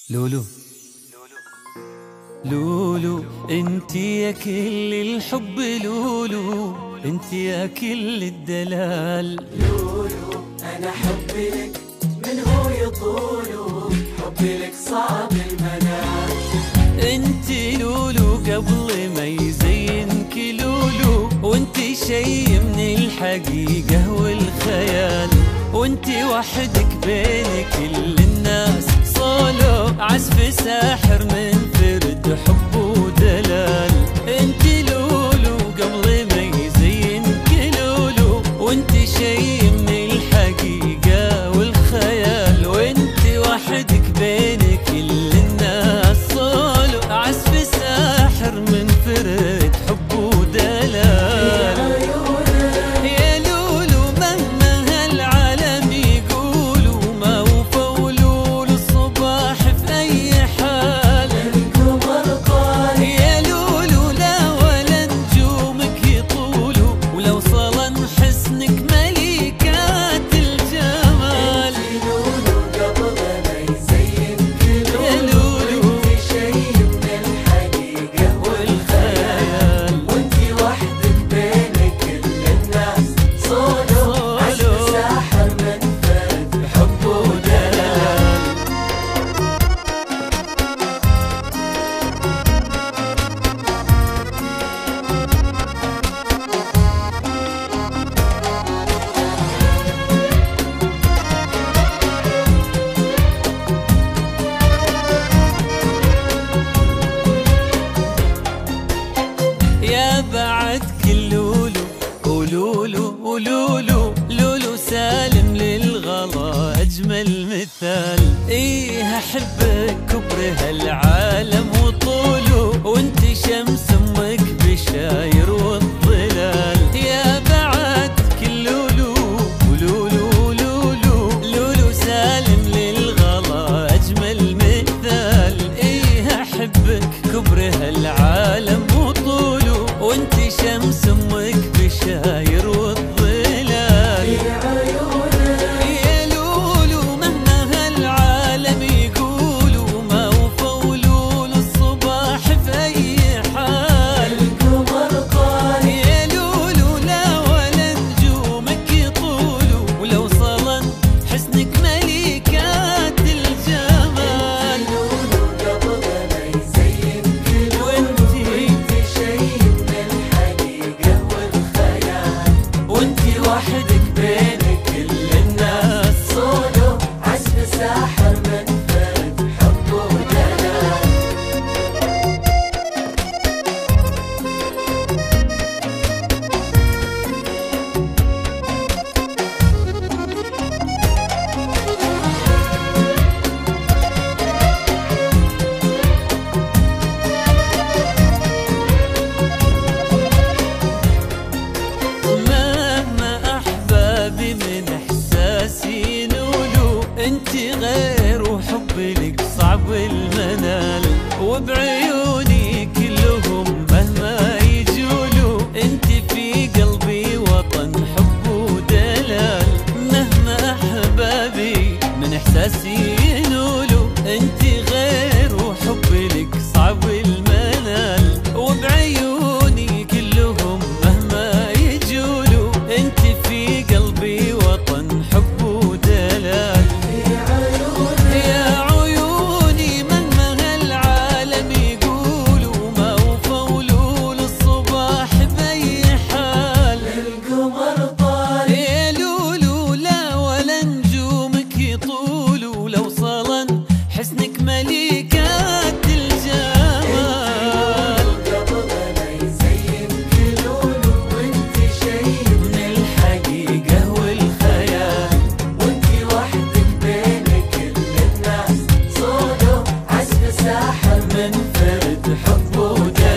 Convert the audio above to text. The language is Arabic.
لولو لولو انت يا كل الحب، لولو انت يا كل الدلال. لولو انا حبي لك من هو يطولو، حبي لك صعب المنال. انت لولو قبل ما يزينك لولو، وانت شي من الحقيقة والخيال، وانت وحدك بين كل الناس صولو، عزف ساحر من فرد حب ودلال. انت لولو قبل ما يزينك لولو، وانت شي من الحقيقة والخيال، وانت وحدك بين كل الناس صولو، عزف ساحر من فرد حب ودلال. يا لولو مهما هالعالم يقولوا، ما وفوا لولو الصباح في اي حال. القمر قال يا لولو لا ولا نجومك يطولوا، ولو صلن حسنك ملكات الجمال. لولو قبل ما يزينك يا لولو، لولو انت شي من الحقيقة والخيال، وانت وحدك بين كل الناس صولو، عزف ساحر من فرد حب ودلال. يا بعد كل لولو ولولو ولولو، لولو سالم للغلا أجمل مثال. إيه أحبك كبر هالعالم وطولو، وانت شمس أمك بشاير والظلال. يا بعد كل لولو ولولو ولولو، لولو سالم للغلا أجمل مثال. إيه أحبك كبر هالعالم وطولو، وانت شمس امك بشاير والظلال. يا لولو مهما هالعالم يقولوا، ما وفوا لولو الصباح في اي حال. القمر قال يا لولو لا ولا نجومك يطولوا، ولو صلن حسنك ملكات الجمال. لولو قبل ما يزينك وانت انت شي من الحقيقة والخيال، وانت وحدك بين كل الناس صولو، عزف ساحر من فرد حب ودلال. مهما احبابي من احساسي نولو، انت غير وحبي لك صعب المنال. وبعيوني كلهم مهما يجولوا، انت في قلبي وطن حب ودلال. مهما احبابي من احساسي نولو، انت غير وحبي لك صعب المنال. وبعيوني كلهم مهما يجولوا، انت في قلبي وطن حب ودلال. يا عيوني مهما هالعالم يقولوا، ما وفوا لولو الصباح بأي حال. القمر طال يا لولو لا ولا نجومك يطولوا، لو صلن حسنك ملكات الجمال. قبل ما يزينك لولو، وانت شي من الحقيقة والخيال، وانت وحدك بين كل الناس صولو، عزف ساحر من فرد حب ودلال.